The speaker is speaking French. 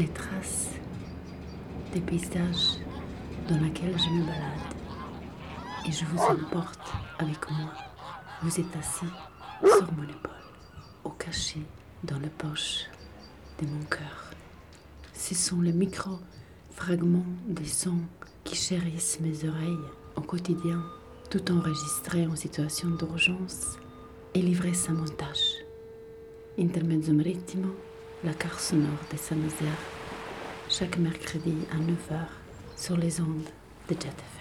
les traces des paysages dans lesquels je me balade et je vous emporte avec moi. Vous êtes assis sur mon épaule, au cachet dans la poche de mon cœur. Ce sont les micro-fragments des sons qui chérissent mes oreilles au quotidien, tout enregistré en situation d'urgence et livré sans montage. Intermezzo marittimo, la carte sonore de Saint-Nazaire, chaque mercredi à 9h sur les ondes de Jet FM.